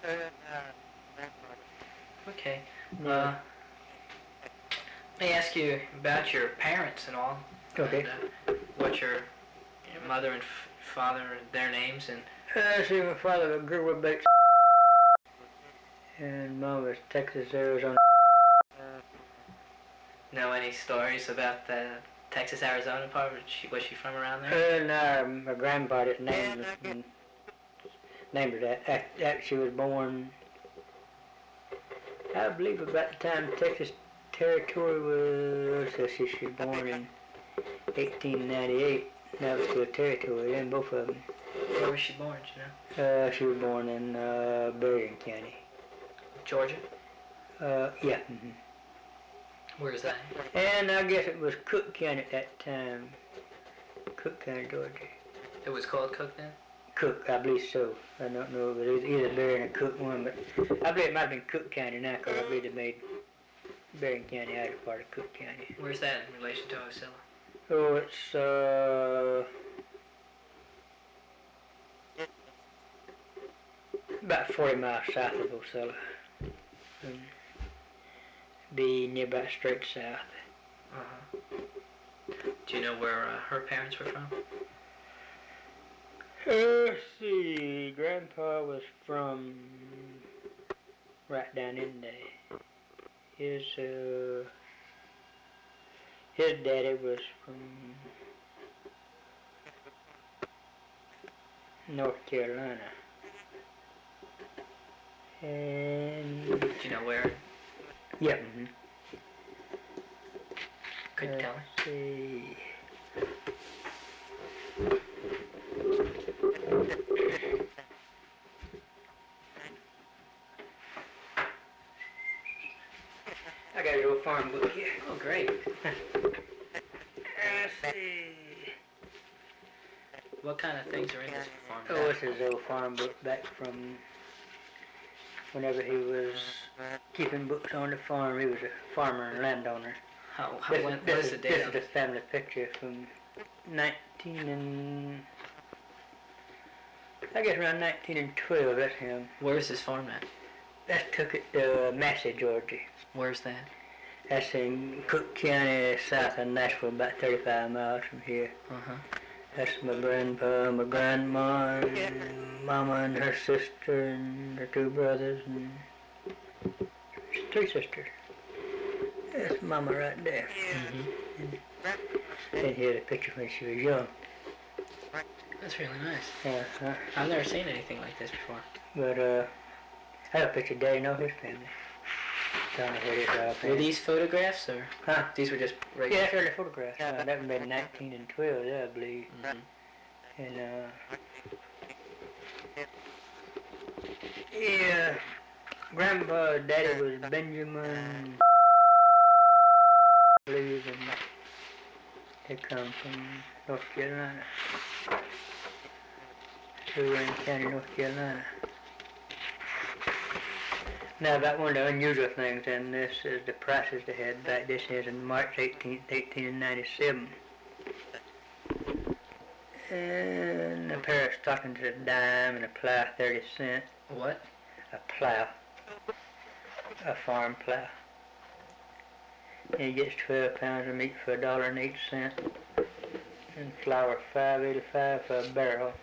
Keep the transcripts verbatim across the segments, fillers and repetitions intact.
Okay. Yeah. Uh, let me ask you about your parents and all. Okay. And, uh, what your, your mother and f- father, their names, and... Uh, see, my father was Gerber Bates, and mom was Texas, Arizona. Know any stories about the Texas, Arizona part? Was she, was she from around there? Uh, no, my grandpa just named her, named her that. After, after she was born, I believe about the time Texas Territory was, so she, she was born in eighteen ninety-eight. That was still territory then, both of them. Where was she born, do you know? Uh, she was born in uh, Berrien County. Georgia? Uh, yeah. Mm-hmm. Where is that? And I guess it was Cook County at that time. Cook County, Georgia. It was called Cook then? Cook, I believe so. I don't know if it was either Berrien or Cook one, but I believe it might have been Cook County now, because I believe they made Berrien County out of part of Cook County. Where's that in relation to Ocilla? Oh, it's, uh... about forty miles south of Ocilla. Um, be near about straight south. Uh-huh. Do you know where uh, her parents were from? Uh, let's see. Grandpa was from right down in there. His, uh... His daddy was from North Carolina. And... Do you know where? Yeah. Mm-hmm. Could you tell me? Let's see. I got a little farm book here. Oh, great. Let's see. What kind of things are in this farm? Oh, this is an old farm book back from whenever he was keeping books on the farm. He was a farmer and landowner. How, how, This, when, is, what this, is the is, date this on is a family picture from nineteen and... I guess around nineteen and twelve, that's him. Where's this farm at? That took it to uh, Massey, Georgia. Where's that? That's in Cook County, south of Nashville, about thirty-five miles from here. Uh-huh. That's my grandpa, my grandma, and mama and her sister and her two brothers and three sisters. That's mama right there. Mm-hmm. And, and here's a picture when she was young. That's really nice. Uh-huh. I've never seen anything like this before. But uh, I have a picture of Daddy and all his family. Don't know what it is. Were these photographs, or? Huh? These were just regular? Yeah, that's early photographs. Uh, that was made in nineteen and twelve, yeah, I believe. Mm-hmm. And uh, yeah, Grandpa, Daddy was Benjamin, I believe, and they come from North Carolina, Berrien County, North Carolina. Now, about one of the unusual things in this is the prices they had back. This is in March eighteenth, eighteen ninety-seven. And a pair of stockings at a dime and a plow thirty cents. What? A plow. A farm plow. And he gets twelve pounds of meat for a dollar and eight cents. And flour five eighty-five for a barrel.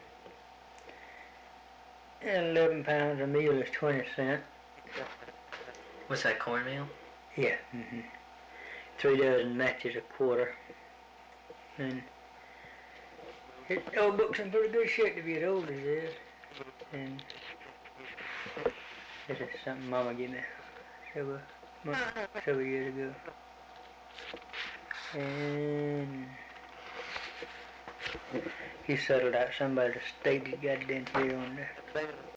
And eleven pounds of meal is twenty cents. What's that, cornmeal? Yeah. Mm-hmm. Three dozen matches a quarter. And it, old book's in pretty good shape to be as old as it is. And this is something Mama gave me several, months, several years ago. And he settled out somebody's estate. He got it in here on there.